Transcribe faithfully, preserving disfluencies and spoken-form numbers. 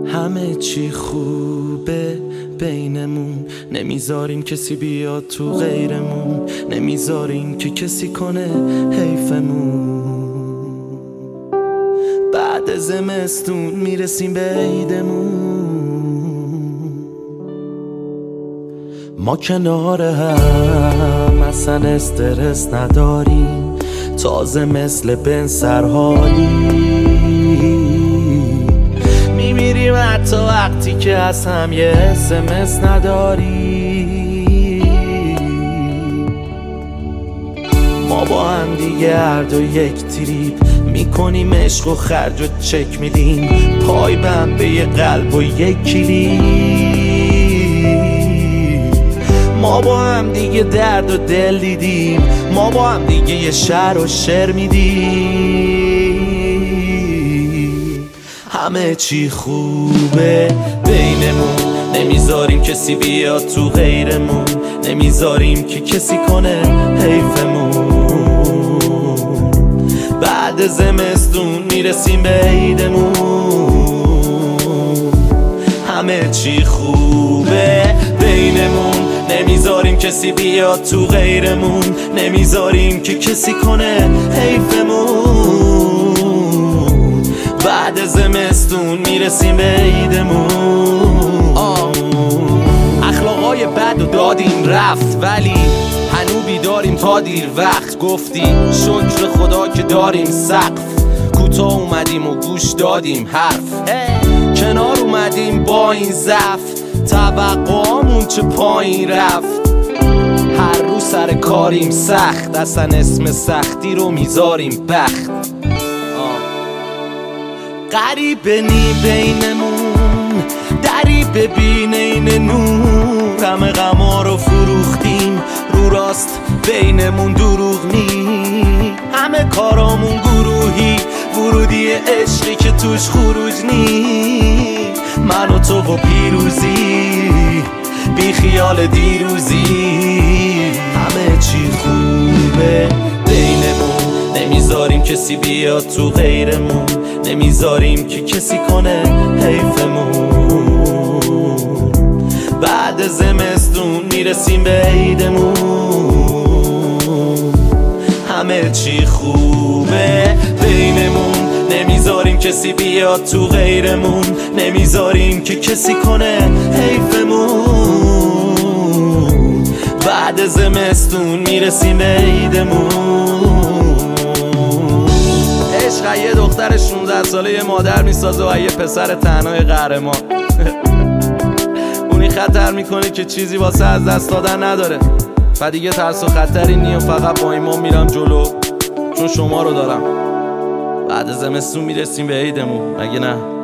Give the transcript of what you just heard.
همه چی خوبه بینمون، نمیذاریم کسی بیاد تو غیرمون، نمیذاریم که کسی کنه حیفمون. بعد زمستون میرسیم به عیدمون، ما کنار هم اصلا استرس نداریم، تازه مثل بن سرحالی میمیریم حتی وقتی که از هم یه اسمس نداری. ما با هم دیگه هر دو یک تریپ میکنیم، عشق و خرج و چک میدیم، پای بند به یه قلب و یک کلی. ما با هم دیگه درد و دل دیدیم، ما با هم دیگه یه شعر و شعر میدیم. همه چی خوبه بینمون، نمیذاریم کسی بیاد تو غیرمون، نمیذاریم که کسی کنه حیفمون. بعد زمستون میرسیم به عیدمون، همه چی خوبه بینمون، نمیذاریم کسی بیاد تو غیرمون، نمیذاریم که کسی کنه حیفمون. بعد زمستون میرسیم به عیدمون. اخلاقای بد و دادیم رفت، ولی هنو بیداریم تا دیر وقت. گفتی شکر خدا که داریم سقف، کوتاه اومدیم و گوش دادیم حرف، کنار اومدیم با این ضعف، توقعامون چه پایین رفت. هر روز سر کاریم سخت، اصلا اسم سختی رو میذاریم بخت. غریبه نی بینمون، دری ببین این نور، همه غما رو فروختیم، رو راست بینمون دروغ نی. همه کارامون گروهی، ورودی عشقی که توش خروج نی. من و تو و پیروزی، بی خیال دیروزی. همه چی خوبه بینمون، نمیذاریم کسی بیاد تو غیرمون، نمیذاریم که کسی کنه حیفمون. بعد زمستون میرسیم به عیدمون، همه چی خوبه بینمون، نمیذاریم کسی بیاد تو غیرمون، نمیذاریم که کسی کنه حیفمون. بعد زمستون میرسیم به عیدمون. عشق یه دختر شونزده ساله یه مادر میسازه و یه پسر تنهای قهرمان. اونی خطر میکنه که چیزی واسه از دست دادن نداره، و دیگه ترس و خطری نی و فقط با ایمان میرم جلو، چون شما رو دارم. بعد زمستون میرسیم به عیدمون، مگه نه؟